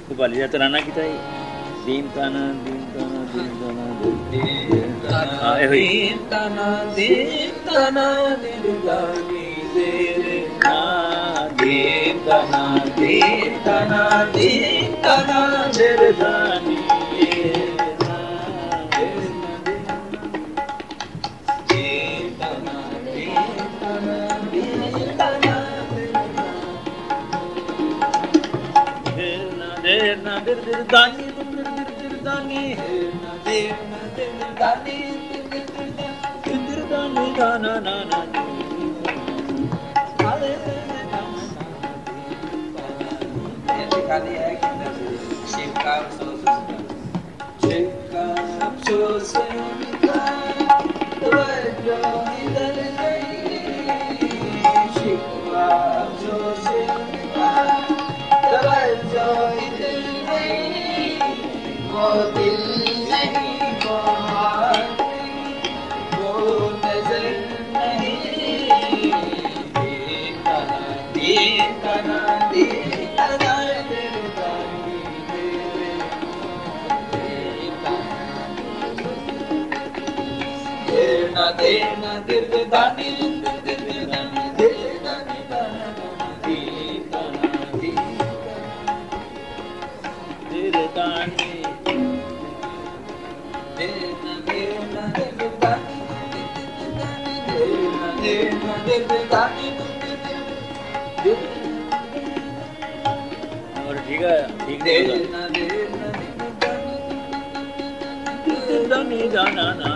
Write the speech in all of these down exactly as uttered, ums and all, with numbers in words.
ਭੁਪਾਲੀ ਦਾ ਤਰਾਨਾ ਕੀਤਾ ਜੀ। ਦੀਨ ਤਾਨਾ ਦੀਨ ਤਾਨਾ ਦੀਨ ਤਾਨਾ ਦੀਨ ਤਾਨਾ ਦੀਨ ਤਾਨਾ ਦੀਨ ਤਾਨਾ ਦੀਨ ਦਾਨੀ ਤੇਰੇ ਨਾ ਦੀਨ ਤਾਨਾ ਦੀਨ ਤਾਨਾ ਦੀਨ ਤਾਨਾ ਤੇਰੇ ਦਾਨੀ dir dir dani dir dir dir dani dir dir dani dir dir dir dani dana na na ale ये दिखा दिया है कि शिव का अफसोस शिव का अफसोस उनका तवज्जो इधर नहीं शिव का अफसोस उनका तवज्जो इधर वो दिल नहीं वो हाथ नहीं वो नजर नहीं देखा ना देखा ना देखा ना देना देना दिल दानी दिल दानी देना देना देखा ना दिल दानी और ठीक है ठीक है दानी दाना ना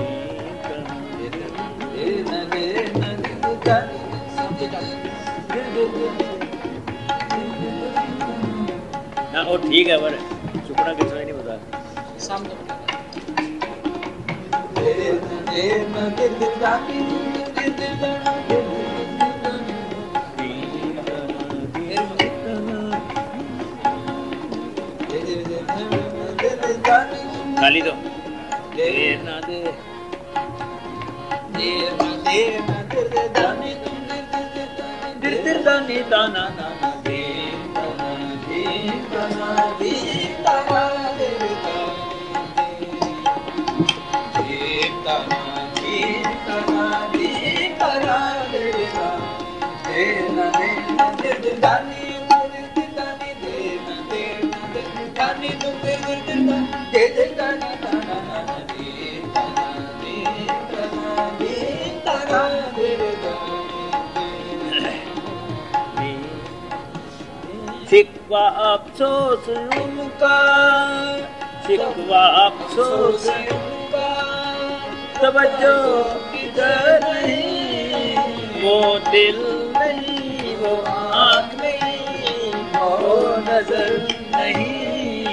ना और ठीक है पर सुपना किस नहीं पता सामने खाली तो देर ना दे देर ना देर ना देर दे दानी दिल दिल दानी दाना दाना देर दाना देर दाना देर दाना देर दाना देर दाना देर दाना देर दाना देर ना देर ना देर दानी देर दानी देर ना देर ना देर दानी देर दानी देर दानी दाना देर दाना देर दाना देर दाना देर शिकवा अफसोस उनका शिकवा अफसोस उनका तवज्जो किधर नहीं वो दिल नहीं वो आँख नहीं वो नजर नहीं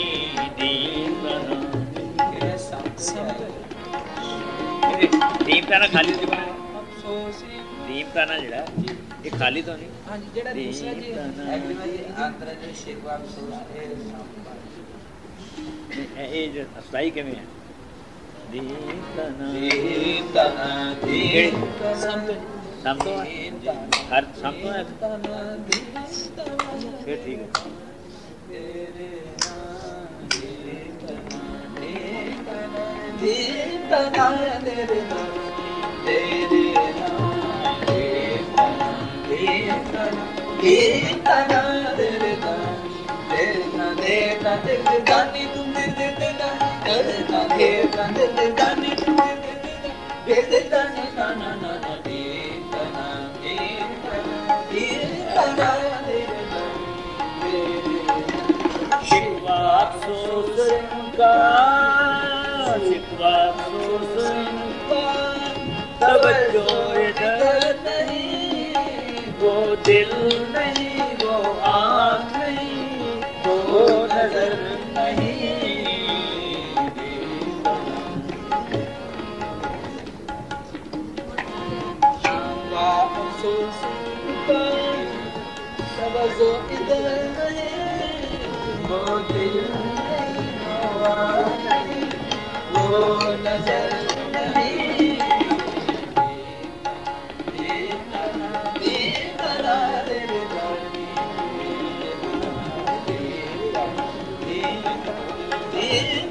दीप का ना खाली दीप का ना जड़ा ये खाली तो नहीं हाँ जी जेड़ा दूसरा जी एग्रीमेंट जी आंतरा जी शिकवा अफसोस है ये जो अस्थाई के में है दीपना दीपना दीपना सम तो हर सम तो है फिर ठीक है दीपना दीपना तेरे देना देना देना देना देना दानी तुम दे दे देना देना देना देना दानी तुम दे दे दे दे दानी ना ना ना ना देना देना देना देना शिकवा अफसोस उनका शिकवा अफसोस उनका तवज्जो इधर नहीं वो दिल नहीं वो आँख नहीं वो नजर नहीं शिकवा अफसोस उनका तवज्जो इधर नहीं वो दिल नहीं वो आँख नहीं वो नजर दीन